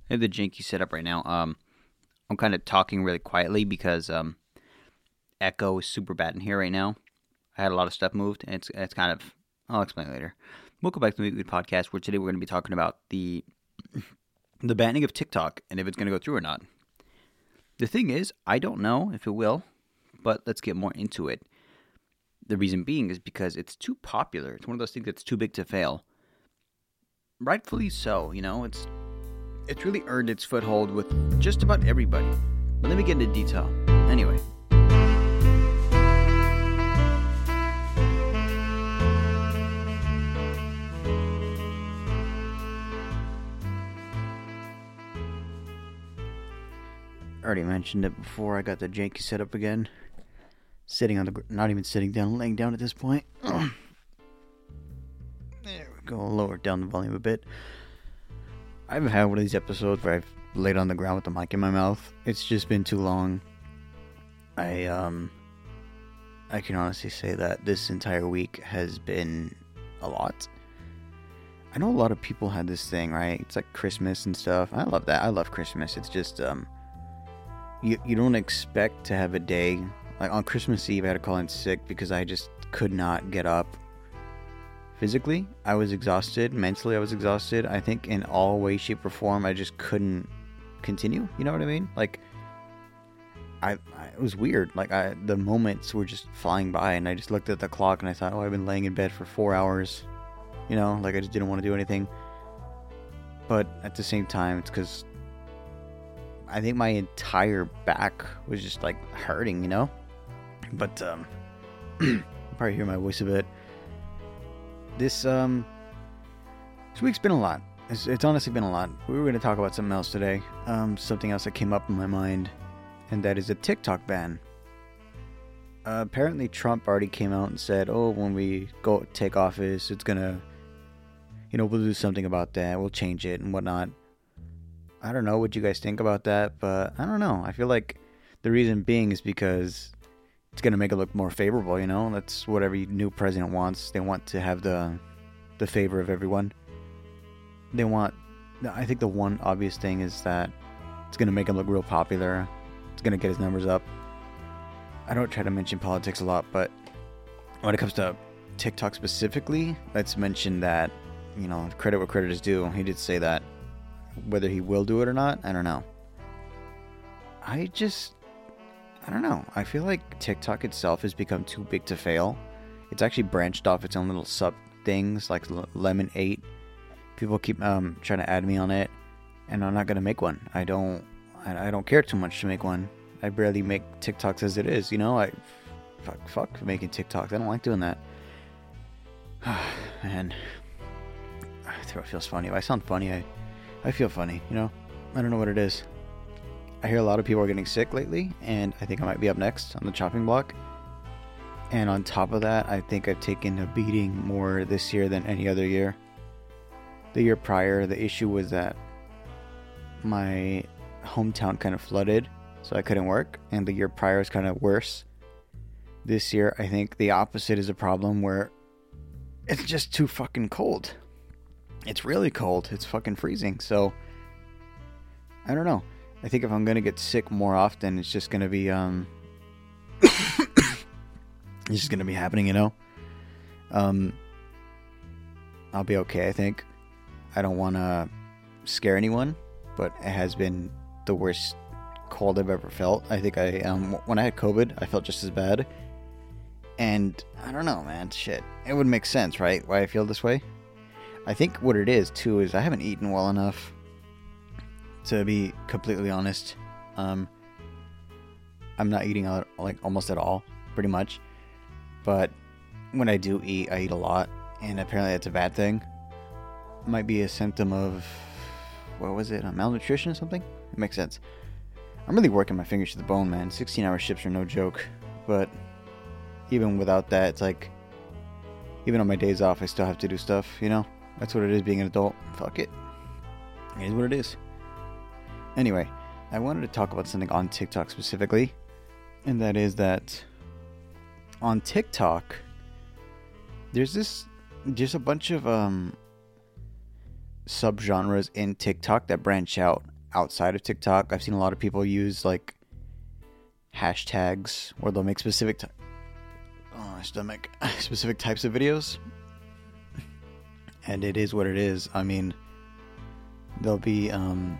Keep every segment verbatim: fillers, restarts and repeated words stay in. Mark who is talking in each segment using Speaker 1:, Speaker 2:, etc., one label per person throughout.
Speaker 1: I have the janky setup right now. Um, I'm kind of talking really quietly because um, echo is super bad in here right now. I had a lot of stuff moved, and it's it's kind of. I'll explain later. Welcome back to the Weekly Podcast, where today we're going to be talking about the the banning of TikTok and if it's going to go through or not. The thing is, I don't know if it will, but let's get more into it. The reason being is because it's too popular. It's one of those things that's too big to fail. Rightfully so, you know. It's it's really earned its foothold with just about everybody. But let me get into detail. Anyway. I already mentioned it before. I got the janky setup again. Sitting on the, gr- not even sitting down, laying down at this point. There we go. Lower down the volume a bit. I haven't had one of these episodes where I've laid on the ground with the mic in my mouth. It's just been too long. I um, I can honestly say that this entire week has been a lot. I know a lot of people had this thing, right? It's like Christmas and stuff. I love that. I love Christmas. It's just um. You you don't expect to have a day, like on Christmas Eve I had to call in sick because I just could not get up. Physically, I was exhausted. Mentally, I was exhausted. I think in all way, shape, or form, I just couldn't continue. You know what I mean? Like, I, I it was weird. Like, I the moments were just flying by, and I just looked at the clock and I thought, oh, I've been laying in bed for four hours. You know, like I just didn't want to do anything. But at the same time, it's because I think my entire back was just like hurting, you know? But, um, you probably hear my voice a bit. This, um, this week's been a lot. It's, it's honestly been a lot. We were going to talk about something else today. Um, something else that came up in my mind, and that is a TikTok ban. Uh, apparently Trump already came out and said, oh, when we go take office, it's gonna, you know, we'll do something about that. We'll change it and whatnot. I don't know what you guys think about that, but I don't know. I feel like the reason being is because it's going to make it look more favorable, you know? That's what every new president wants. They want to have the the favor of everyone. They want... I think the one obvious thing is that it's going to make him look real popular. It's going to get his numbers up. I don't try to mention politics a lot, but when it comes to TikTok specifically, let's mention that, you know, credit where credit is due. He did say that. Whether he will do it or not, I don't know. I just, I don't know. I feel like TikTok itself has become too big to fail. It's actually branched off its own little sub things like Lemon eight. People keep um, trying to add me on it, and I'm not gonna make one. I don't, I, I don't care too much to make one. I barely make TikToks as it is, you know. I, fuck, fuck making TikToks. I don't like doing that. Man, my throat feels funny. If I sound funny, I. I feel funny, you know? I don't know what it is. I hear a lot of people are getting sick lately, and I think I might be up next on the chopping block. And on top of that, I think I've taken a beating more this year than any other year. The year prior, the issue was that my hometown kind of flooded, so I couldn't work, and the year prior was kind of worse. This year, I think the opposite is a problem where it's just too fucking cold. It's really cold. It's fucking freezing. So, I don't know. I think if I'm going to get sick more often, it's just going to be, um, it's just going to be happening, you know? Um, I'll be okay, I think. I don't want to scare anyone, but it has been the worst cold I've ever felt. I think I, um, when I had COVID, I felt just as bad. And, I don't know, man. Shit. It would make sense, right? Why I feel this way? I think what it is, too, is I haven't eaten well enough, to be completely honest. Um, I'm not eating, out, like, almost at all, pretty much. But when I do eat, I eat a lot, and apparently that's a bad thing. Might be a symptom of, what was it, malnutrition or something? It makes sense. I'm really working my fingers to the bone, man. sixteen-hour shifts are no joke. But even without that, it's like, even on my days off, I still have to do stuff, you know? That's what it is being an adult. Fuck it. It is what it is. Anyway, I wanted to talk about something on TikTok specifically. And that is that on TikTok, there's this, there's a bunch of um subgenres in TikTok that branch out. outside of TikTok. I've seen a lot of people use like hashtags where they'll make specific t- oh, my stomach specific types of videos, and it is what it is. I mean, there'll be um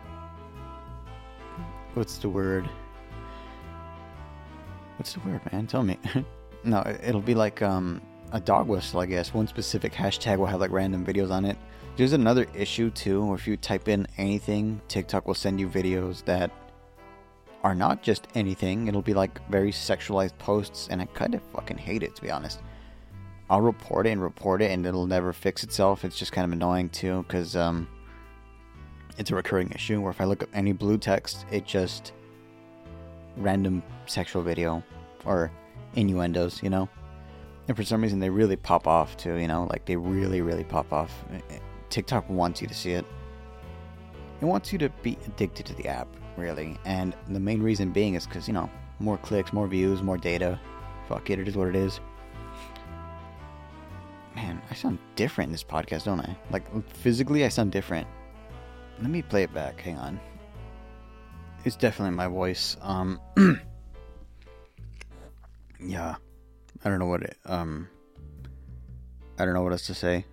Speaker 1: what's the word what's the word man tell me no it'll be like um a dog whistle, I guess. One specific hashtag will have like random videos on it. There's another issue too, where if you type in anything, TikTok will send you videos that are not just anything. It'll be like very sexualized posts, and I kind of fucking hate it, to be honest. I'll report it and report it, and it'll never fix itself. It's just kind of annoying too, because um, it's a recurring issue where if I look up any blue text, it just random sexual video or innuendos, you know? And for some reason, they really pop off too, you know? Like, they really, really pop off. TikTok wants you to see it. It wants you to be addicted to the app, really. And the main reason being is because, you know, more clicks, more views, more data. Fuck it, it is what it is. Man, I sound different in this podcast, don't I? Like, physically, I sound different. Let me play it back. Hang on. It's definitely my voice. Um, yeah. I don't know what it, um, I don't know what else to say.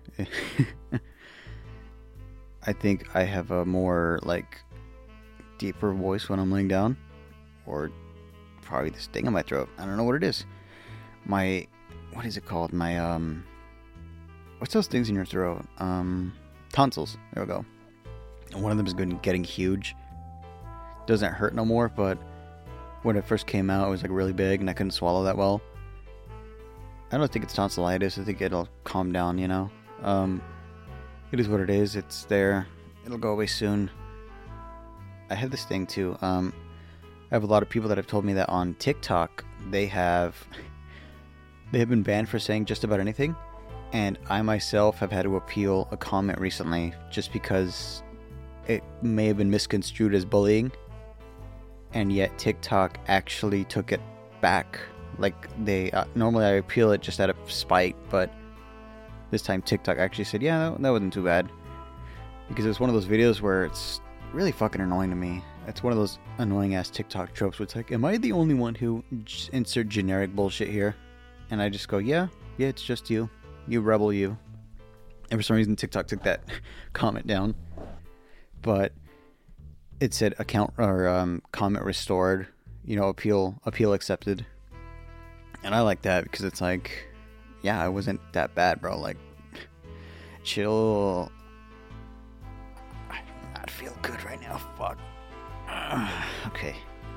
Speaker 1: I think I have a more, like, deeper voice when I'm laying down. Or probably this thing in my throat. I don't know what it is. My, what is it called? My, um, what's those things in your throat? Um, tonsils. There we go. And one of them is good, getting huge. Doesn't hurt no more, but when it first came out, it was, like, really big, and I couldn't swallow that well. I don't think it's tonsillitis. I think it'll calm down, you know. Um, it is what it is. It's there. It'll go away soon. I have this thing, too. Um, I have a lot of people that have told me that on TikTok, they have... they have been banned for saying just about anything. And I myself have had to appeal a comment recently just because it may have been misconstrued as bullying. And yet TikTok actually took it back. Like, they, uh, normally I appeal it just out of spite, but this time TikTok actually said, yeah, that, that wasn't too bad. Because it's one of those videos where it's really fucking annoying to me. It's one of those annoying ass TikTok tropes where it's like, am I the only one who j- insert generic bullshit here? And I just go, yeah, yeah, it's just you. You rebel, you. And for some reason TikTok took that comment down. But it said account, or um, comment restored, you know, appeal, appeal accepted. And I like that because it's like, yeah, I wasn't that bad, bro. Like, chill. I do not feel good right now. Fuck. Okay.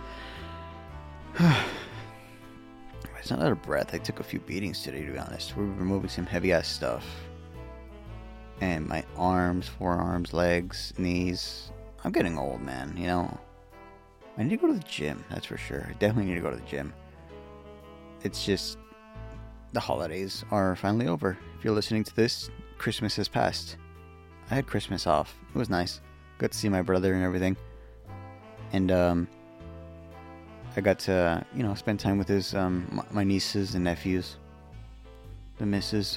Speaker 1: It's not out of breath. I took a few beatings today, to be honest. We were removing some heavy ass stuff. And my arms, forearms, legs, knees. I'm getting old, man, you know. I need to go to the gym, that's for sure. I definitely need to go to the gym. It's just, the holidays are finally over. If you're listening to this, Christmas has passed. I had Christmas off. It was nice. Got to see my brother and everything. And, um, I got to, you know, spend time with his, um, my nieces and nephews. The missus.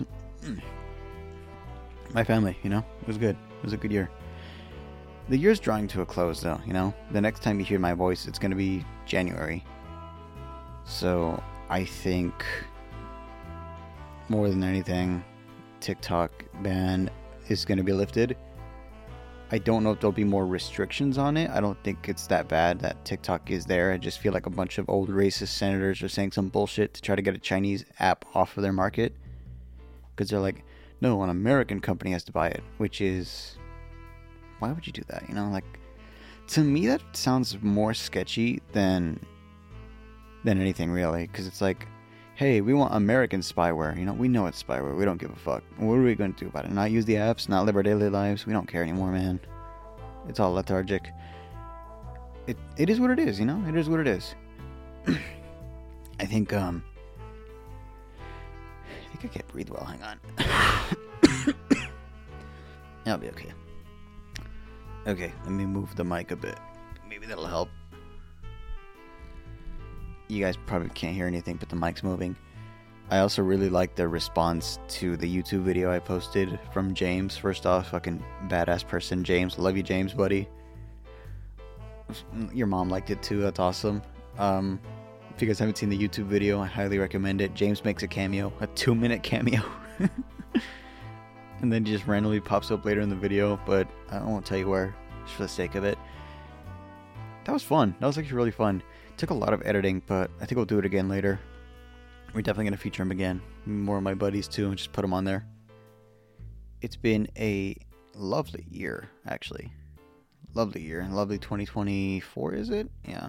Speaker 1: My family, you know. It was good. It was a good year. The year's drawing to a close, though, you know. The next time you hear my voice, it's going to be January. So I think more than anything, TikTok ban is going to be lifted. I don't know if there'll be more restrictions on it. I don't think it's that bad that TikTok is there. I just feel like a bunch of old racist senators are saying some bullshit to try to get a Chinese app off of their market. Because they're like, no, an American company has to buy it. Which is, why would you do that? You know, like, to me that sounds more sketchy than than anything, really. Because it's like, hey, we want American spyware. You know, we know it's spyware. We don't give a fuck. What are we going to do about it? Not use the apps? Not live our daily lives? We don't care anymore, man. It's all lethargic. It It is what it is, you know? It is what it is. I think, um... I think I can't breathe well. Hang on. I'll be okay. Okay, let me move the mic a bit. Maybe that'll help. You guys probably can't hear anything, but the mic's moving. I also really like the response to the YouTube video I posted from James. First off, fucking badass person, James. Love you, James, buddy. Your mom liked it too. That's awesome. Um, if you guys haven't seen the YouTube video, I highly recommend it. James makes a cameo, a two-minute cameo. And then just randomly pops up later in the video, but I won't tell you where, just for the sake of it. That was fun. That was actually really fun. It took a lot of editing, but I think we'll do it again later. We're definitely going to feature him again. More of my buddies too, and just put them on there. It's been a lovely year, actually. Lovely year. Lovely twenty twenty-four, is it? Yeah.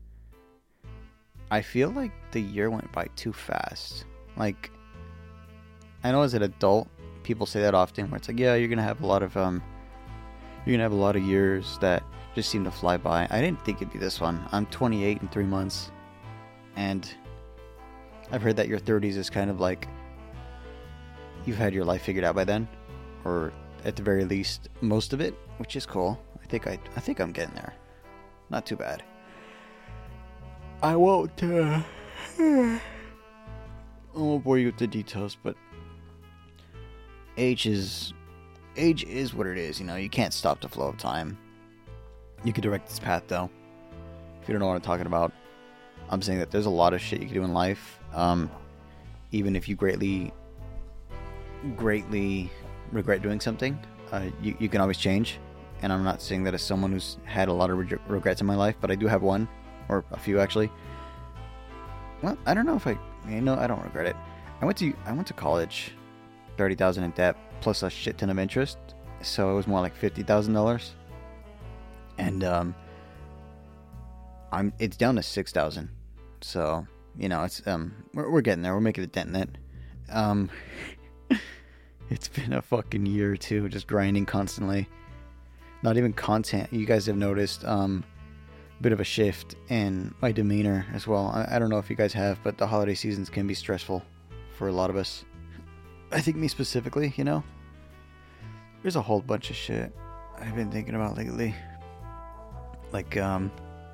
Speaker 1: I feel like the year went by too fast. Like, I know as an adult, people say that often, where it's like, yeah, you're gonna have a lot of um, you're gonna have a lot of years that just seem to fly by. I didn't think it'd be this one. I'm twenty-eight in three months, and I've heard that your thirties is kind of like you've had your life figured out by then, or at the very least, most of it, which is cool. I think I, I think I'm getting there. Not too bad. I won't. Uh, I won't bore you with the details, but age is age is what it is. You know, you can't stop the flow of time. You can direct its path, though. If you don't know what I'm talking about, I'm saying that there's a lot of shit you can do in life. Um, even if you greatly, greatly regret doing something, uh, you you can always change. And I'm not saying that as someone who's had a lot of reg- regrets in my life, but I do have one, or a few actually. Well, I don't know if I, you know, I don't regret it. I went to I went to college, thirty thousand in debt plus a shit ton of interest, so it was more like fifty thousand dollars. And um, I'm it's down to six thousand, so you know it's um we're we're getting there. We're making a dent in it. Um, it's been a fucking year or two, just grinding constantly. Not even content. You guys have noticed um, a bit of a shift in my demeanor as well. I, I don't know if you guys have, but the holiday seasons can be stressful for a lot of us. I think me specifically, you know. There's a whole bunch of shit I've been thinking about lately. Like, um,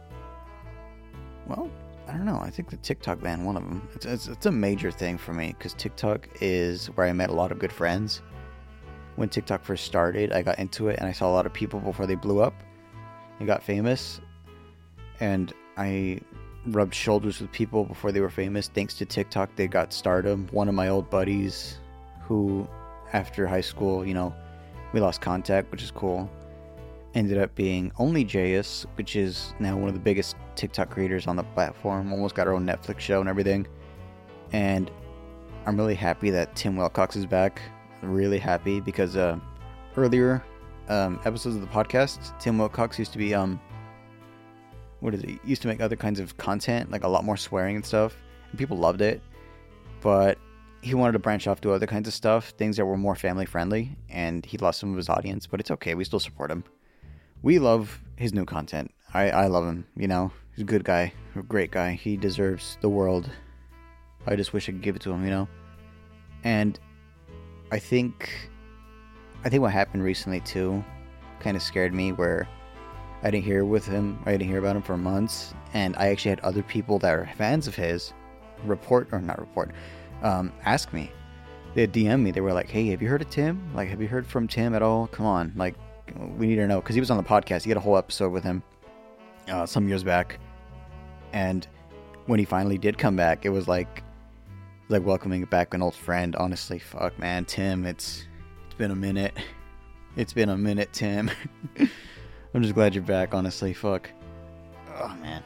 Speaker 1: well, I don't know. I think the TikTok ban, one of them. It's, it's, it's a major thing for me because TikTok is where I met a lot of good friends. When TikTok first started, I got into it and I saw a lot of people before they blew up and got famous. And I rubbed shoulders with people before they were famous. Thanks to TikTok, they got stardom. One of my old buddies who, after high school, you know, we lost contact, which is cool, ended up being OnlyJus, which is now one of the biggest TikTok creators on the platform. Almost got her own Netflix show and everything. And I'm really happy that Tim Wilcox is back. Really happy because uh, earlier um, episodes of the podcast, Tim Wilcox used to be um, what is it? Used to make other kinds of content, like a lot more swearing and stuff, and people loved it. But he wanted to branch off to other kinds of stuff, things that were more family friendly, and he lost some of his audience. But it's okay, we still support him. We love his new content. I I love him. You know, he's a good guy, a great guy. He deserves the world. I just wish I could give it to him. You know, and I think, I think what happened recently too, kind of scared me. Where I didn't hear with him, I didn't hear about him for months, and I actually had other people that are fans of his report or not report, um, ask me. They D M me. They were like, "Hey, have you heard of Tim? Like, have you heard from Tim at all? Come on, like, we need to know." Because he was on the podcast. He had a whole episode with him uh, some years back, and when he finally did come back, it was like. Like welcoming back an old friend. Honestly, fuck, man, Tim, it's it's been a minute. It's been a minute, Tim. I'm just glad you're back. Honestly, fuck. Oh man.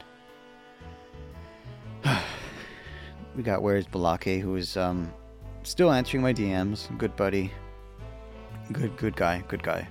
Speaker 1: We got Where's Balake, who is um still answering my D Ms. Good buddy. Good, good guy. Good guy.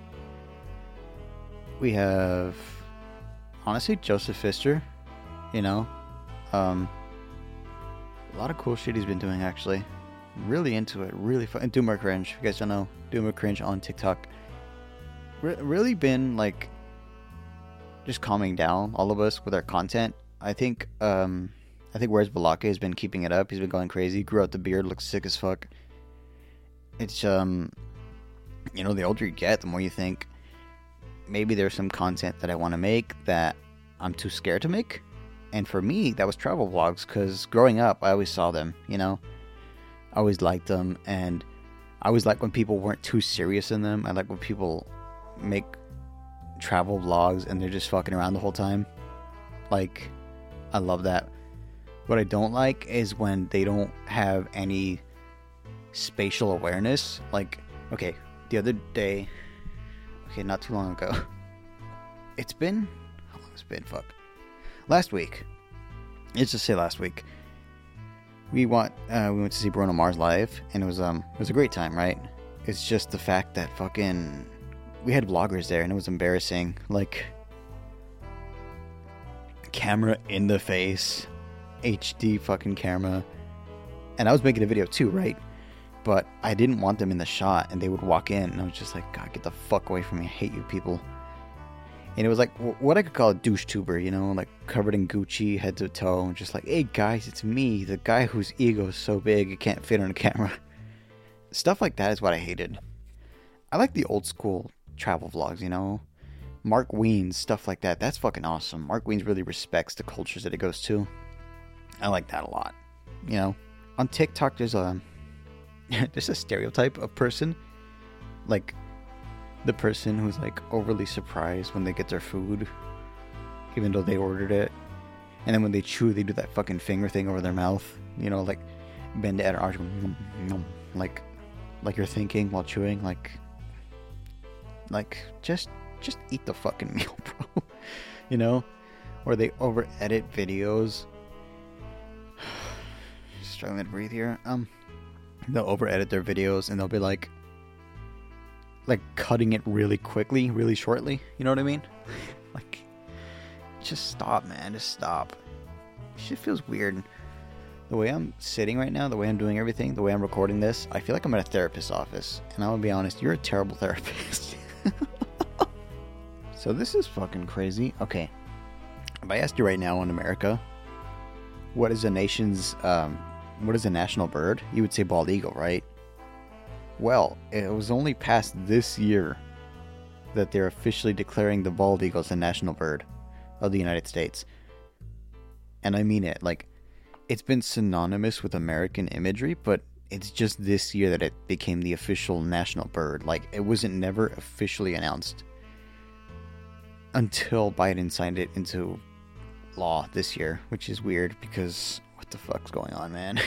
Speaker 1: We have honestly Joseph Pfister. You know, um. A lot of cool shit he's been doing, actually. Really into it. Really fun. And Doomer Cringe. If you guys don't know, Doomer Cringe on TikTok. Re- really been, like, just calming down all of us with our content. I think, um, I think Where's Balake has been keeping it up. He's been going crazy. Grew out the beard. Looks sick as fuck. It's, um, you know, the older you get, the more you think, maybe there's some content that I want to make that I'm too scared to make. And for me, that was travel vlogs, because growing up, I always saw them, you know? I always liked them, and I always liked when people weren't too serious in them. I like when people make travel vlogs and they're just fucking around the whole time. Like, I love that. What I don't like is when they don't have any spatial awareness. Like, okay, the other day, okay, not too long ago, it's been, how long has it been, fuck, last week, let's just say last week, we want, uh, we went to see Bruno Mars live, and it was, um, it was a great time, right? It's just the fact that fucking, we had vloggers there, and it was embarrassing, like, camera in the face, H D fucking camera, and I was making a video too, right? But I didn't want them in the shot, and they would walk in, and I was just like, God, get the fuck away from me, I hate you people. And it was like, what I could call a douche tuber, you know, like, covered in Gucci, head to toe, and just like, hey guys, it's me, the guy whose ego is so big, it can't fit on a camera. Stuff like that is what I hated. I like the old school travel vlogs, you know, Mark Wiens, stuff like that, that's fucking awesome. Mark Wiens really respects the cultures that it goes to. I like that a lot, you know. On TikTok, there's a there's a stereotype of person, like the person who's like overly surprised when they get their food, even though they ordered it, and then when they chew, they do that fucking finger thing over their mouth, you know, like bend it at an arch, like like you're thinking while chewing, like like just just eat the fucking meal, bro, you know. Or they over edit videos. Struggling to breathe here. Um, they'll over edit their videos and they'll be like, like cutting it really quickly, really shortly. You know what I mean? Like, just stop, man. Just stop. Shit feels weird. The way I'm sitting right now, the way I'm doing everything, the way I'm recording this, I feel like I'm at a therapist's office. And I'm gonna be honest, you're a terrible therapist. So this is fucking crazy. Okay, if I asked you right now in America, what is a nation's um? What is a national bird? You would say bald eagle, right? Well, it was only past this year that they're officially declaring the bald eagle as a national bird of the United States. And I mean it. Like, it's been synonymous with American imagery, but it's just this year that it became the official national bird. Like, it wasn't never officially announced until Biden signed it into law this year, which is weird because what the fuck's going on, man?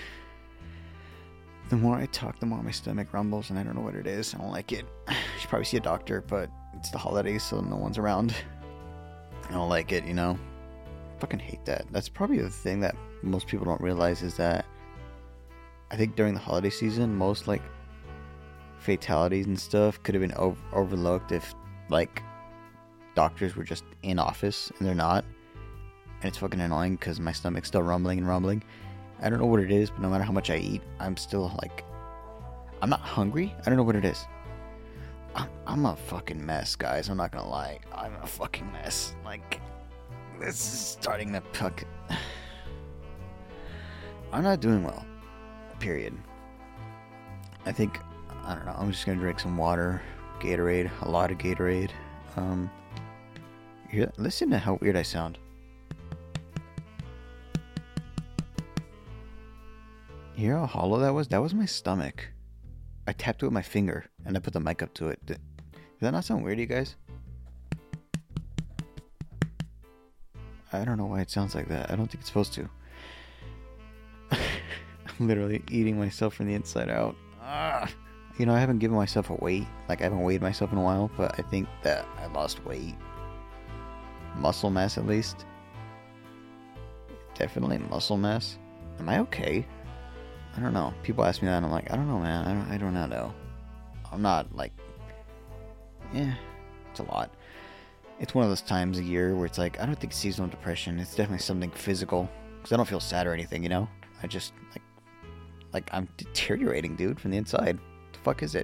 Speaker 1: The more I talk, the more my stomach rumbles, and I don't know what it is. I don't like it. I should probably see a doctor, but it's the holidays, so no one's around. I don't like it, you know? I fucking hate that. That's probably the thing that most people don't realize is that I think during the holiday season, most, like, fatalities and stuff could have been over- overlooked if, like, doctors were just in office, and they're not. And it's fucking annoying because my stomach's still rumbling and rumbling. I don't know what it is, but no matter how much I eat, I'm still like, I'm not hungry. I don't know what it is. I'm, I'm a fucking mess, guys. I'm not gonna lie. I'm a fucking mess. Like, this is starting to puck. I'm not doing well. Period. I think, I don't know. I'm just gonna drink some water, Gatorade, a lot of Gatorade. Um, here, listen to how weird I sound. You hear how hollow that was? That was my stomach. I tapped it with my finger, and I put the mic up to it. Does that not sound weird to you guys? I don't know why it sounds like that. I don't think it's supposed to. I'm literally eating myself from the inside out. Ah. You know, I haven't given myself a weight. Like, I haven't weighed myself in a while, but I think that I lost weight. Muscle mass, at least. Definitely muscle mass. Am I okay? I don't know. People ask me that, and I'm like, I don't know, man. I don't, I don't know. I'm not, like, yeah, it's a lot. It's one of those times a year where it's like, I don't think it's seasonal depression. It's definitely something physical. Because I don't feel sad or anything, you know? I just, like, like, I'm deteriorating, dude, from the inside. What the fuck is it?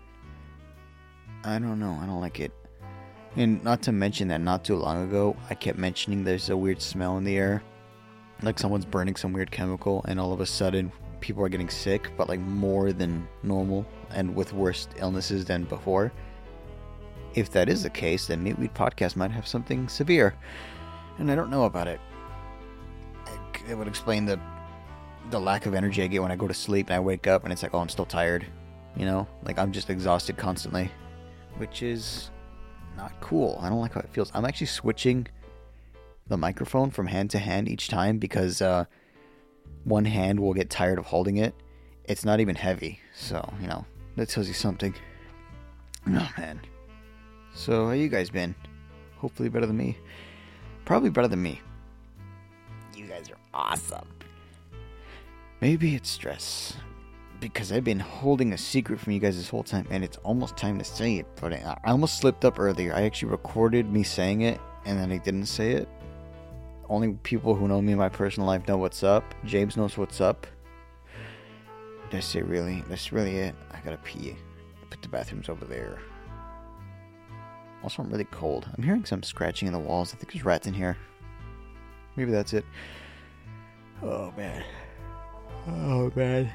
Speaker 1: I don't know. I don't like it. And not to mention that not too long ago, I kept mentioning there's a weird smell in the air. Like someone's burning some weird chemical, and all of a sudden, people are getting sick, but like more than normal, and with worse illnesses than before. If that is the case, then Meat Weed Podcast might have something severe, and I don't know about it. It would explain the the lack of energy I get when I go to sleep and I wake up and it's like, oh, I'm still tired, you know, like I'm just exhausted constantly, which is not cool. I don't like how it feels. I'm actually switching the microphone from hand to hand each time because uh, one hand will get tired of holding it. It's not even heavy, so, you know, that tells you something. Oh, man. So, how you guys been? Hopefully better than me. Probably better than me. You guys are awesome. Maybe it's stress. Because I've been holding a secret from you guys this whole time, and it's almost time to say it, but I almost slipped up earlier. I actually recorded me saying it, and then I didn't say it. Only people who know me in my personal life know what's up. James knows what's up. That's it, really. That's really it. I gotta pee. Put the bathrooms over there. Also, I'm really cold. I'm hearing some scratching in the walls. I think there's rats in here. Maybe that's it. Oh, man. Oh, man.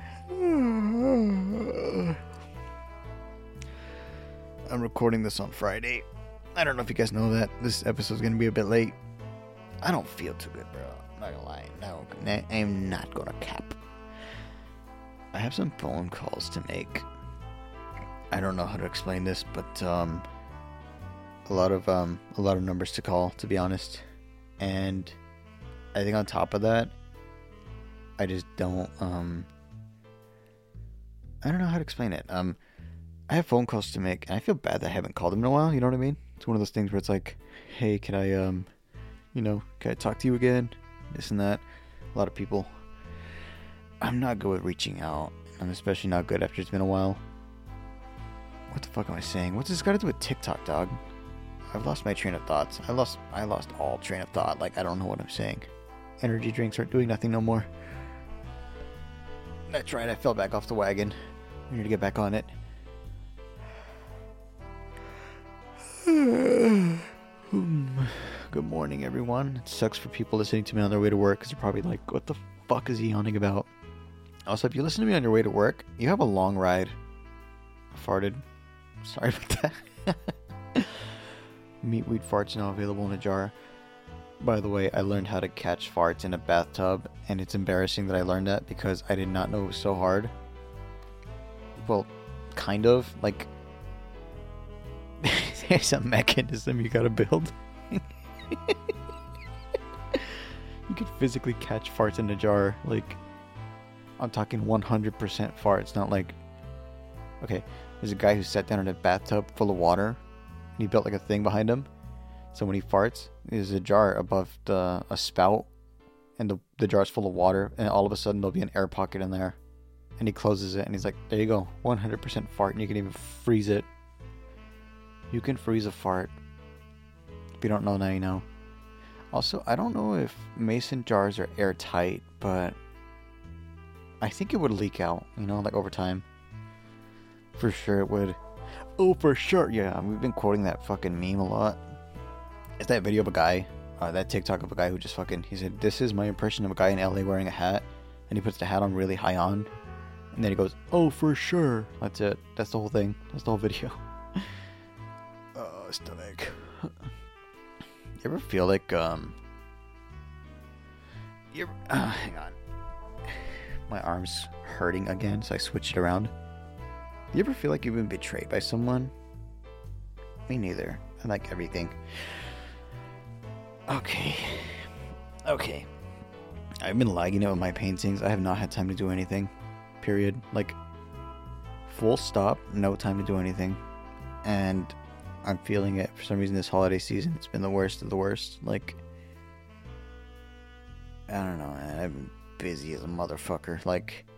Speaker 1: I'm recording this on Friday. I don't know if you guys know that. This episode's gonna be a bit late. I don't feel too good, bro. I'm not gonna lie. No, I'm not gonna cap. I have some phone calls to make. I don't know how to explain this, but um, a lot of um, a lot of numbers to call, to be honest. And I think on top of that, I just don't um. I don't know how to explain it. Um, I have phone calls to make, and I feel bad that I haven't called them in a while. You know what I mean? It's one of those things where it's like, hey, can I, um, you know, can I talk to you again? This and that. A lot of people. I'm not good with reaching out. I'm especially not good after it's been a while. What the fuck am I saying? What's this got to do with TikTok, dog? I've lost my train of thoughts. I lost, I lost all train of thought. Like, I don't know what I'm saying. Energy drinks aren't doing nothing no more. That's right, I fell back off the wagon. We need to get back on it. Good morning, everyone. It sucks for people listening to me on their way to work because they're probably like, what the fuck is he yawning about? Also, if you listen to me on your way to work, you have a long ride. I farted. Sorry about that. Meat weed farts now available in a jar. By the way, I learned how to catch farts in a bathtub, and it's embarrassing that I learned that because I did not know it was so hard. Well, kind of. Like, there's a mechanism you gotta build. You could physically catch farts in a jar. Like, I'm talking one hundred percent farts, not like... Okay, there's a guy who sat down in a bathtub full of water, and he built like a thing behind him. So when he farts, there's a jar above the, a spout, and the, the jar's full of water, and all of a sudden there'll be an air pocket in there. And he closes it, and he's like, there you go, one hundred percent fart, and you can even freeze it. You can freeze a fart. If you don't know, now you know. Also, I don't know if mason jars are airtight, but I think it would leak out, you know, like over time. For sure it would. Oh, for sure, yeah, we've been quoting that fucking meme a lot. It's that video of a guy, uh, that TikTok of a guy who just fucking, he said, this is my impression of a guy in L A wearing a hat, and he puts the hat on really high on, and then he goes, oh, for sure. That's it. That's the whole thing. That's the whole video. Oh, stomach. You ever feel like, um, you ever, uh, hang on. My arm's hurting again, so I switched it around. You ever feel like you've been betrayed by someone? Me neither. I like everything. Okay. Okay. I've been lagging it with my paintings. I have not had time to do anything. Period. Like, full stop. No time to do anything. And I'm feeling it. For some reason this holiday season, it's been the worst of the worst. Like, I don't know, man. I've been busy as a motherfucker. Like,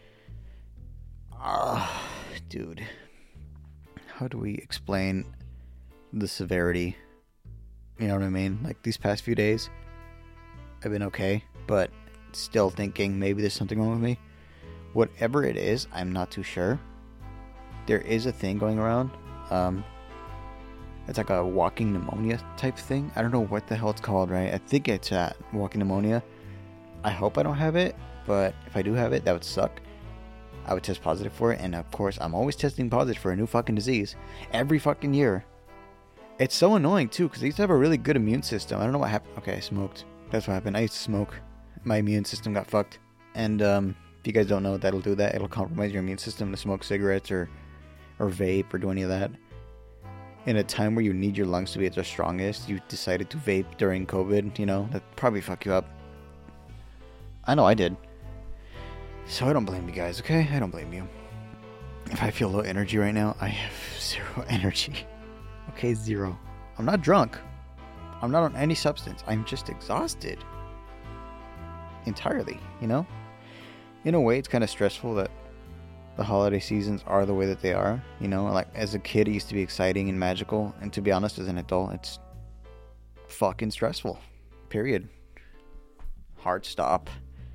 Speaker 1: ah, uh, dude. How do we explain the severity? You know what I mean? Like, these past few days, I've been okay, but still thinking maybe there's something wrong with me. Whatever it is, I'm not too sure. There is a thing going around. Um, it's like a walking pneumonia type thing. I don't know what the hell it's called, right? I think it's uh, walking pneumonia. I hope I don't have it, but if I do have it, that would suck. I would test positive for it, and of course, I'm always testing positive for a new fucking disease. Every fucking year. It's so annoying, too, because I used to have a really good immune system. I don't know what happened. Okay, I smoked. That's what happened. I used to smoke. My immune system got fucked. And, um, if you guys don't know, that'll do that. It'll compromise your immune system to smoke cigarettes or, or vape or do any of that. in a time where you need your lungs to be at their strongest, you decided to vape during COVID, you know, that probably fuck you up. I know I did. So I don't blame you guys, okay? I don't blame you. If I feel low energy right now, I have zero energy. Okay, zero. I'm not drunk. I'm not on any substance. I'm just exhausted. Entirely, you know? In a way, it's kind of stressful that the holiday seasons are the way that they are, you know? Like, as a kid, it used to be exciting and magical. And to be honest, as an adult, it's fucking stressful. Period. Hard stop.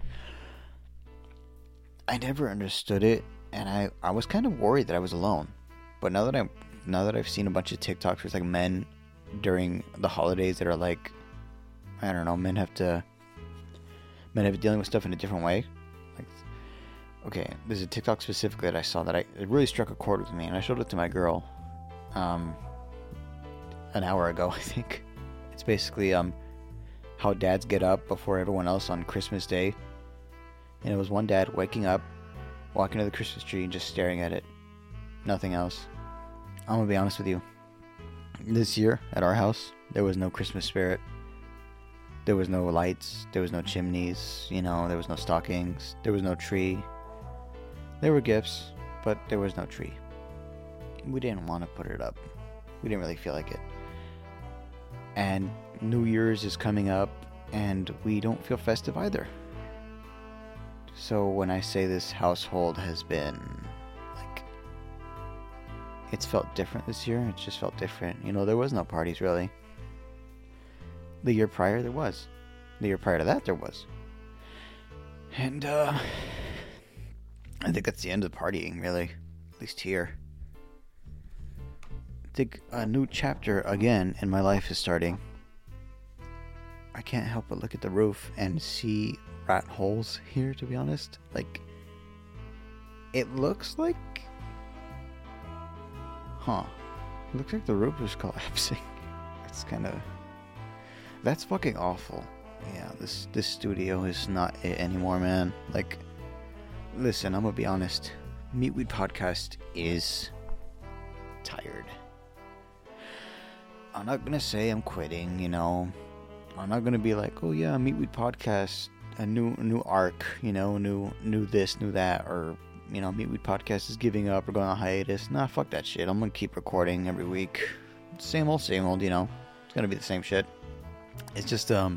Speaker 1: I never understood it. And I, I was kind of worried that I was alone. But now that I'm now that I've seen a bunch of TikToks where it's like men during the holidays that are like, I don't know, men have to men have dealing with stuff in a different way. Like, okay, there's a TikTok specifically that I saw that I it really struck a chord with me, and I showed it to my girl um an hour ago, I think. It's basically um how dads get up before everyone else on Christmas Day. And it was one dad waking up, walking to the Christmas tree and just staring at it. Nothing else. I'm gonna be honest with you. This year, at our house, there was no Christmas spirit. There was no lights. There was no chimneys. You know, there was no stockings. There was no tree. There were gifts, but there was no tree. We didn't want to put it up. We didn't really feel like it. And New Year's is coming up, and we don't feel festive either. So when I say this household has been, like, it's felt different this year, it's just felt different. You know, there was no parties, really. The year prior, there was. The year prior to that, there was. And, uh, I think that's the end of the partying, really. At least here. I think a new chapter, again, in my life is starting. I can't help but look at the roof and see rat holes here, to be honest. Like, it looks like, huh, it looks like the roof is collapsing. It's kind of, that's fucking awful. Yeah, this this studio is not it anymore, man. Like, listen, I'm gonna be honest, Meatweed Podcast is tired. I'm not gonna say I'm quitting, you know. I'm not gonna be like, oh yeah, Meatweed Podcast, a new new arc, you know, new new this, new that, or, you know, Meatweed Podcast is giving up or going on hiatus. Nah, fuck that shit. I'm gonna keep recording every week. Same old, same old, you know. It's gonna be the same shit. It's just, um,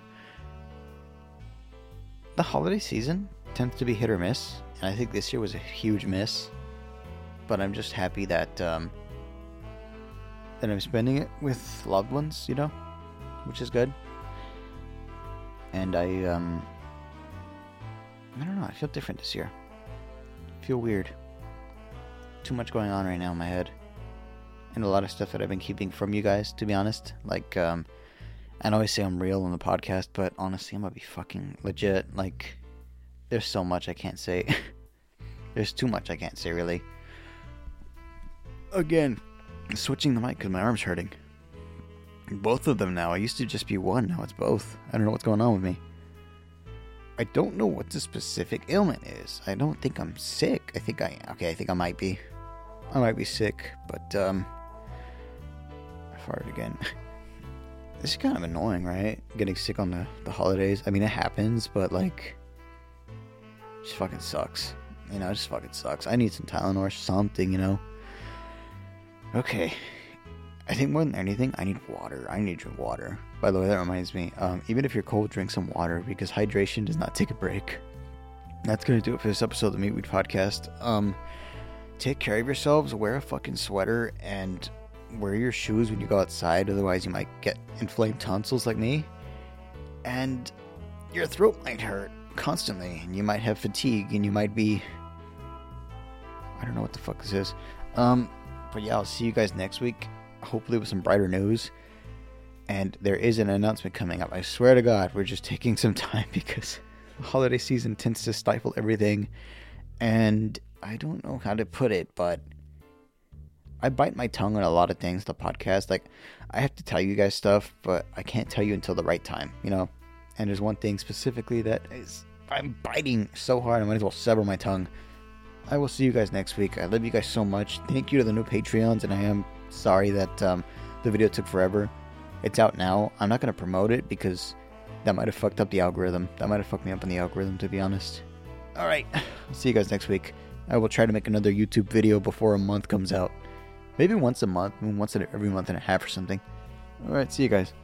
Speaker 1: the holiday season tends to be hit or miss, and I think this year was a huge miss. But I'm just happy that, um, that I'm spending it with loved ones, you know, which is good. And I, um, I don't know, I feel different this year. I feel weird. Too much going on right now in my head. And a lot of stuff that I've been keeping from you guys, to be honest. Like, um, I always say I'm real on the podcast, but honestly, I'm gonna be fucking legit. Like, there's so much I can't say. There's too much I can't say, really. Again, switching the mic because my arm's hurting. Both of them now. I used to just be one, now it's both. I don't know what's going on with me. I don't know what the specific ailment is. I don't think I'm sick. I think I... Okay, I think I might be. I might be sick, but, um... I farted again. This is kind of annoying, right? Getting sick on the, the holidays. I mean, it happens, but, like... It just fucking sucks. You know, it just fucking sucks. I need some Tylenol or something, you know? Okay. I think more than anything, I need water. I need to drink water. By the way, that reminds me, um, even if you're cold, drink some water, because hydration does not take a break. That's going to do it for this episode of the Meatweed Podcast. Um, take care of yourselves, wear a fucking sweater, and wear your shoes when you go outside, otherwise you might get inflamed tonsils like me. And your throat might hurt constantly, and you might have fatigue, and you might be... I don't know what the fuck this is. Um, but yeah, I'll see you guys next week. Hopefully with some brighter news. And there is an announcement coming up. I swear to God, we're just taking some time because the holiday season tends to stifle everything. And I don't know how to put it, but I bite my tongue on a lot of things, the podcast. Like, I have to tell you guys stuff, but I can't tell you until the right time, you know? And there's one thing specifically that is, I'm biting so hard, I might as well sever my tongue. I will see you guys next week. I love you guys so much. Thank you to the new Patreons, and I am sorry that um, the video took forever. It's out now. I'm not going to promote it because that might have fucked up the algorithm. That might have fucked me up on the algorithm, to be honest. Alright, see you guys next week. I will try to make another YouTube video before a month comes out. Maybe once a month, once every month and a half or something. Alright, see you guys.